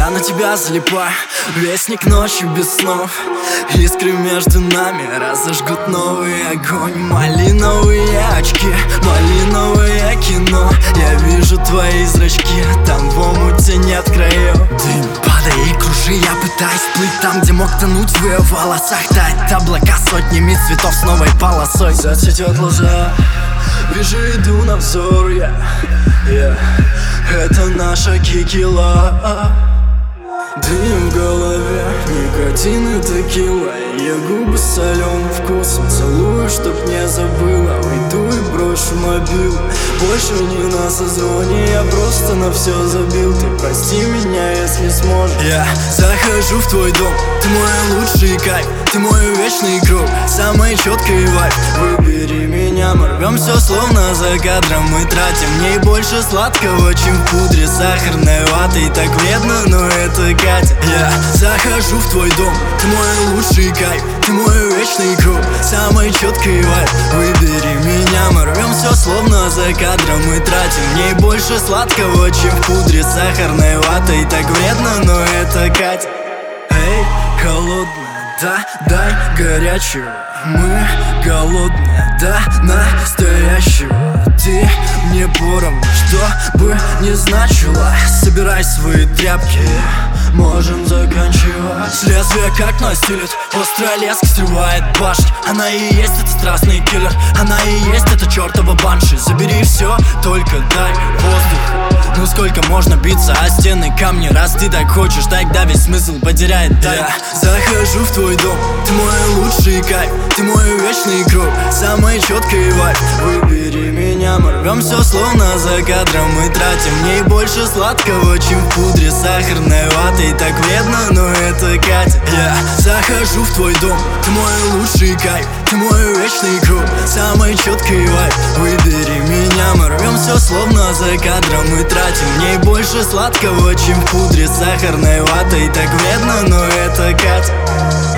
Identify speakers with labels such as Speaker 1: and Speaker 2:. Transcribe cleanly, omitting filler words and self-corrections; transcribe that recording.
Speaker 1: Я на тебя залипаю, вестник ночи без снов. Искры между нами разожгут новый огонь. Малиновые очки, малиновое кино. Я вижу твои зрачки, там в омуте нет краев. Ты падай и кружи, я пытаюсь плыть там, где мог тонуть в ее волосах. Тает облака сотнями цветов с новой полосой. Зацветет лоза, вижу, иду на взор, это наша кикила. Дым в голове, никотин и текила. Я губы соленым вкусом целую, чтоб не забыла. Уйду и брошу мобил, больше не на созвоне. Я просто на все забил, ты прости меня, если сможешь. Я захожу в твой дом, ты мой лучший кайф, ты мой вечный круг, самый четкий вайб. Выбери меня, мы рвем все словно за кадром. Мы тратим в ней больше сладкого, чем в пудре сахарной ваты. Так вредно, но это Катя. Я захожу в твой дом, ты мой лучший кайф, ты мой вечный круг, самый четкий вайб. Выбери меня, мы рвем все словно за кадром. Мы тратим в ней больше сладкого, чем в пудре сахарной ваты. Так вредно, но это Катя. Эй, холодная, да, дай горячего. Мы голодные, да, настоящего. Ты мне поровну, что бы не значило. Собирай свои тряпки, можем заканчивать. С лезвия как настилит, острая леска срывает башни. Она и есть этот страстный киллер, она и есть эта чертова банши. Забери все, только дай воздух. Ну сколько можно биться о стены, камни? Раз ты так хочешь, тогда весь смысл потеряет тайм. Я захожу в твой дом, ты мой лучший кайф, ты мой вечный круг, самый четкий вайб. Выбери меня, мы рвем все словно за кадром. Мы тратим в ней больше сладкого, чем в пудре сахарной ваты. Так вредно, но это Катя. Я захожу в твой дом, ты мой лучший кайф, ты мой вечный круг, самый четкий вайб. Выбери меня, мы рвем все словно за кадром. Мы тратим в ней больше сладкого, чем в пудре сахарной ваты. Так вредно, но это Катя.